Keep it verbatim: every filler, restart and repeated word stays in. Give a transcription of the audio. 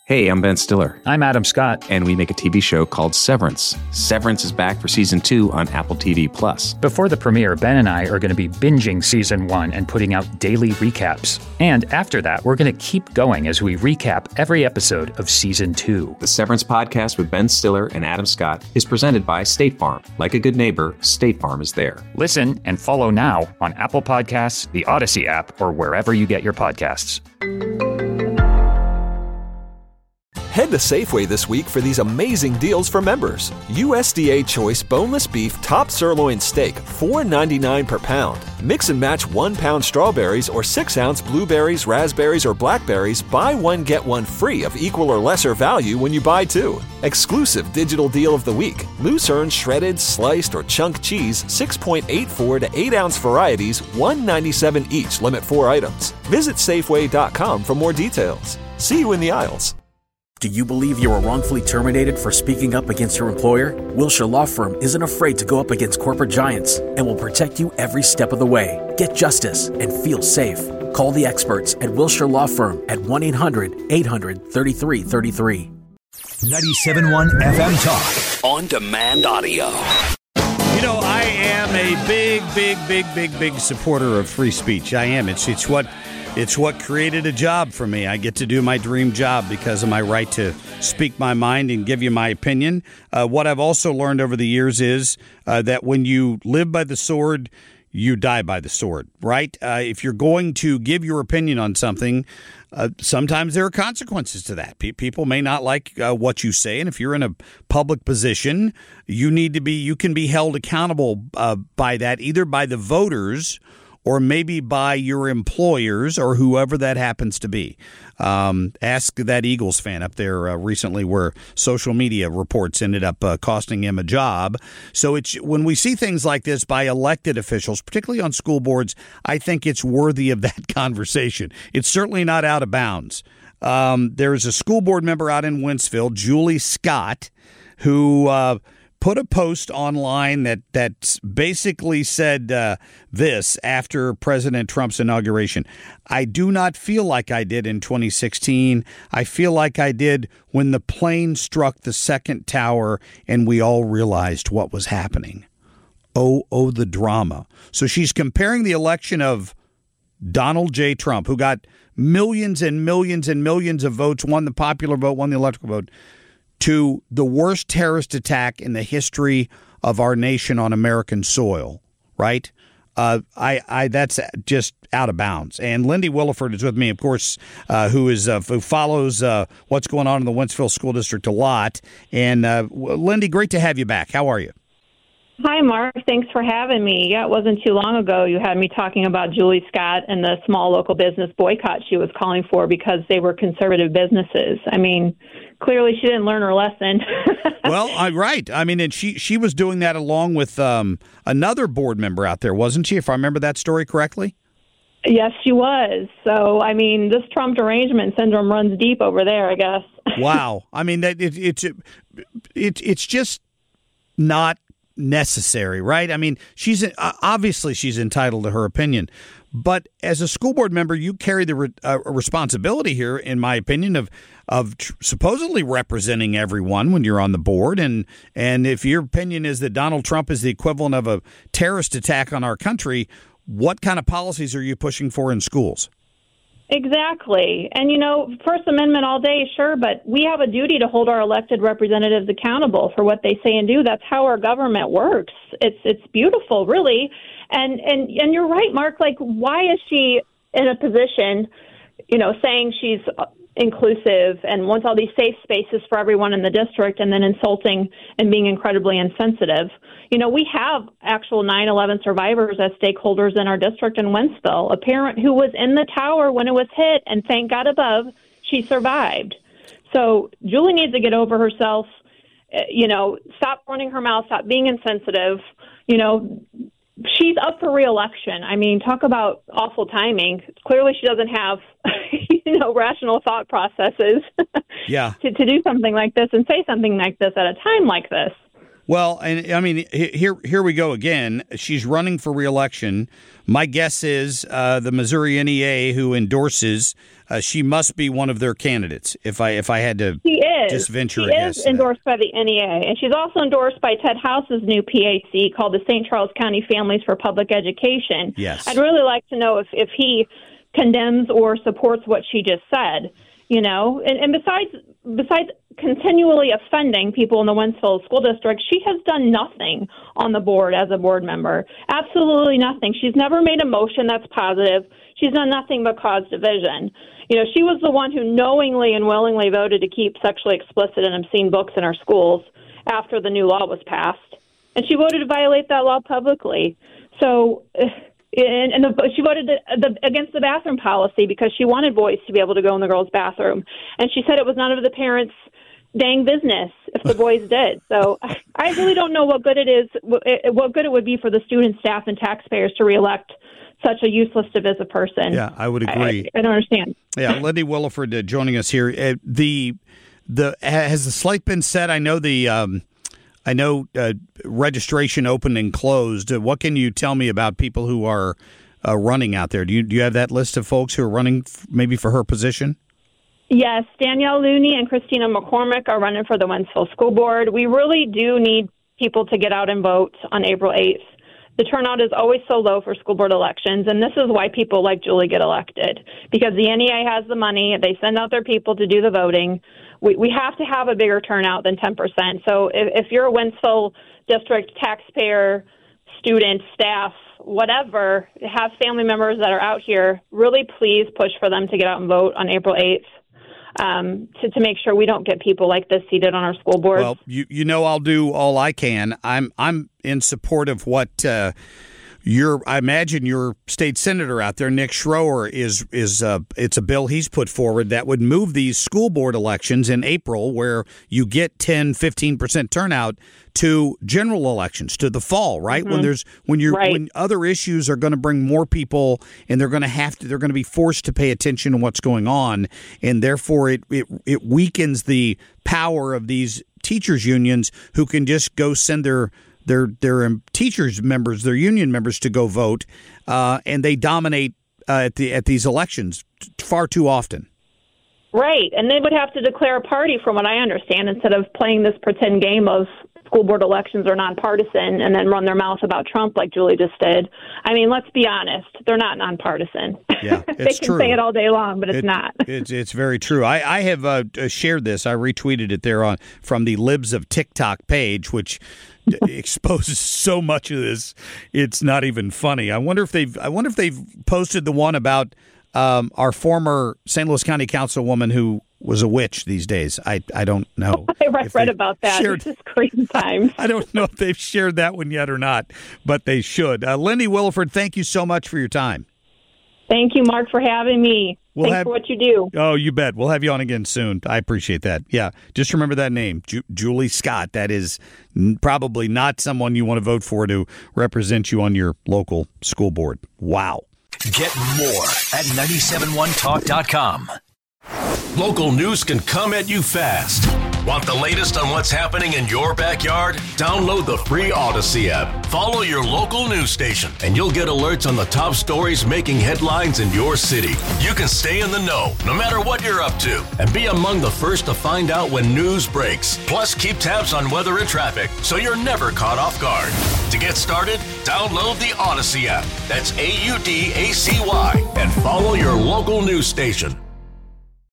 Hey, I'm Ben Stiller. I'm Adam Scott. And we make a T V show called Severance. Severance is back for season two on Apple T V Plus. Before the premiere, Ben and I are going to be binging season one and putting out daily recaps. And after that, we're going to keep going as we recap every episode of season two. The Severance podcast with Ben Stiller and Adam Scott is presented by State Farm. Like a good neighbor, State Farm is there. Listen and follow now on Apple Podcasts, the Odyssey app, or wherever you get your podcasts. Head to Safeway this week for these amazing deals for members. U S D A Choice Boneless Beef Top Sirloin Steak, four ninety-nine per pound. Mix and match one pound strawberries or six ounce blueberries, raspberries, or blackberries. Buy one, get one free of equal or lesser value when you buy two. Exclusive digital deal of the week. Lucerne shredded, sliced, or chunk cheese, six point eight four to eight ounce varieties, one ninety-seven each, limit four items. Visit Safeway dot com for more details. See you in the aisles. Do you believe you were wrongfully terminated for speaking up against your employer? Wilshire Law Firm isn't afraid to go up against corporate giants and will protect you every step of the way. Get justice and feel safe. Call the experts at Wilshire Law Firm at one eight hundred eight hundred thirty-three thirty-three. ninety-seven point one F M Talk. On demand audio. You know, I am a big, big, big, big, big supporter of free speech. I am. It's it's what it's what created a job for me. I get to do my dream job because of my right to speak my mind and give you my opinion. Uh, what I've also learned over the years is uh, that when you live by the sword, you die by the sword, right? Uh, if you're going to give your opinion on something, uh, sometimes there are consequences to that. Pe- people may not like uh, what you say, and if you're in a public position, you need to be. You can be held accountable uh, by that, either by the voters or maybe by your employers or whoever that happens to be. Um, ask that Eagles fan up there uh, recently where social media reports ended up uh, costing him a job. So it's when we see things like this by elected officials, particularly on school boards, I think it's worthy of that conversation. It's certainly not out of bounds. Um, there's a school board member out in Wentzville, Julie Scott, who uh, put a post online that that basically said uh, this after President Trump's inauguration. I do not feel like I did in twenty sixteen. I feel like I did when the plane struck the second tower and we all realized what was happening. Oh, oh, the drama. So she's comparing the election of Donald J. Trump, who got millions and millions and millions of votes, won the popular vote, won the electoral vote, to the worst terrorist attack in the history of our nation on American soil, right? Uh, I, I, that's just out of bounds. And Lindy Williford is with me, of course, uh, who is uh, who follows uh, what's going on in the Wentzville School District a lot. And uh, Lindy, great to have you back. How are you? Hi, Mark. Thanks for having me. Yeah, it wasn't too long ago you had me talking about Julie Scott and the small local business boycott she was calling for because they were conservative businesses. I mean, clearly she didn't learn her lesson. Well, uh, right. I mean, and she, she was doing that along with um, another board member out there, wasn't she, if I remember that story correctly? Yes, she was. So, I mean, this Trump derangement syndrome runs deep over there, I guess. Wow. I mean, that it, it's it, it's just not necessary, right? I mean, she's uh, obviously she's entitled to her opinion, but as a school board member, you carry the re- uh, responsibility here, in my opinion, of of tr- supposedly representing everyone when you're on the board. And and if your opinion is that Donald Trump is the equivalent of a terrorist attack on our country, what kind of policies are you pushing for in schools? Exactly. And, you know, First Amendment all day, sure, but we have a duty to hold our elected representatives accountable for what they say and do. That's how our government works. It's it's beautiful, really. And and and you're right, Mark. Like, why is she in a position, you know, saying she's inclusive and wants all these safe spaces for everyone in the district and then insulting and being incredibly insensitive? You know, we have actual nine eleven survivors as stakeholders in our district in Wentzville, a parent who was in the tower when it was hit, and thank God above, she survived. So Julie needs to get over herself, you know, stop running her mouth, stop being insensitive. You know, she's up for re-election. I mean, talk about awful timing. Clearly she doesn't have, you know, rational thought processes yeah. to, to do something like this and say something like this at a time like this. Well, and I mean, here here we go again. She's running for re-election. My guess is uh, the Missouri N E A, who endorses, uh, she must be one of their candidates. If I if I had to she is. just venture she a guess. She is endorsed by the N E A, and she's also endorsed by Ted House's new P A C called the Saint Charles County Families for Public Education. Yes. I'd really like to know if, if he condemns or supports what she just said. You know, and, and besides besides continually offending people in the Wentzville School District, she has done nothing on the board as a board member. Absolutely nothing. She's never made a motion that's positive. She's done nothing but cause division. You know, she was the one who knowingly and willingly voted to keep sexually explicit and obscene books in our schools after the new law was passed. And she voted to violate that law publicly. So... And, and the, she voted the, the, against the bathroom policy because she wanted boys to be able to go in the girls' bathroom. And she said it was none of the parents' dang business if the boys did. So I really don't know what good it is, what good it would be for the students, staff, and taxpayers to reelect such a useless, divisive person. Yeah, I would agree. I, I don't understand. Yeah, Lindy Williford uh, joining us here. Uh, the the has the slate been set? I know the. Um, I know uh, registration opened and closed. Uh, what can you tell me about people who are uh, running out there? Do you do you have that list of folks who are running f- maybe for her position? Yes, Danielle Looney and Christina McCormick are running for the Wentzville School Board. We really do need people to get out and vote on April eighth. The turnout is always so low for school board elections, and this is why people like Julie get elected, because the N E A has the money. They send out their people to do the voting. We we have to have a bigger turnout than ten percent. So if, if you're a Wentzville district taxpayer, student, staff, whatever, have family members that are out here, really please push for them to get out and vote on April eighth. Um, to, to make sure we don't get people like this seated on our school board. Well, you you know I'll do all I can. I'm I'm in support of what uh, your I imagine your state senator out there, Nick Schroer, is is uh, it's a bill he's put forward that would move these school board elections in April, where you get ten, fifteen percent turnout, to general elections, to the fall, right? Mm-hmm. When there's when you're right. when other issues are going to bring more people, and they're going to have to they're going to be forced to pay attention to what's going on, and therefore it it, it weakens the power of these teachers unions who can just go send their their their um, teachers members, their union members, to go vote, uh, and they dominate uh, at the at these elections far too often. Right, and they would have to declare a party, from what I understand, instead of playing this pretend game of school board elections are nonpartisan and then run their mouth about Trump like Julie just did. I mean, let's be honest. They're not nonpartisan. Yeah, they it's can true. say it all day long, but it's it, not. It's it's very true. I, I have uh, shared this. I retweeted it there on from the Libs of TikTok page, which exposes so much of this. It's not even funny. I wonder if they've I wonder if they've posted the one about um, our former Saint Louis County Councilwoman who was a witch these days. I I don't know. I read, read about that. Shared, it's just crazy times. I don't know if they've shared that one yet or not, but they should. Uh, Lindy Williford, thank you so much for your time. Thank you, Mark, for having me. We'll Thanks have, for what you do. Oh, you bet. We'll have you on again soon. I appreciate that. Yeah, just remember that name, Ju- Julie Scott. That is n- probably not someone you want to vote for to represent you on your local school board. Wow. Get more at nine seven one talk dot com. Local news can come at you fast. Want the latest on what's happening in your backyard? Download the free Odyssey app. Follow your local news station, and you'll get alerts on the top stories making headlines in your city. You can stay in the know, no matter what you're up to, and be among the first to find out when news breaks. Plus, keep tabs on weather and traffic, so you're never caught off guard. To get started, download the Odyssey app. That's A U D A C Y, and follow your local news station.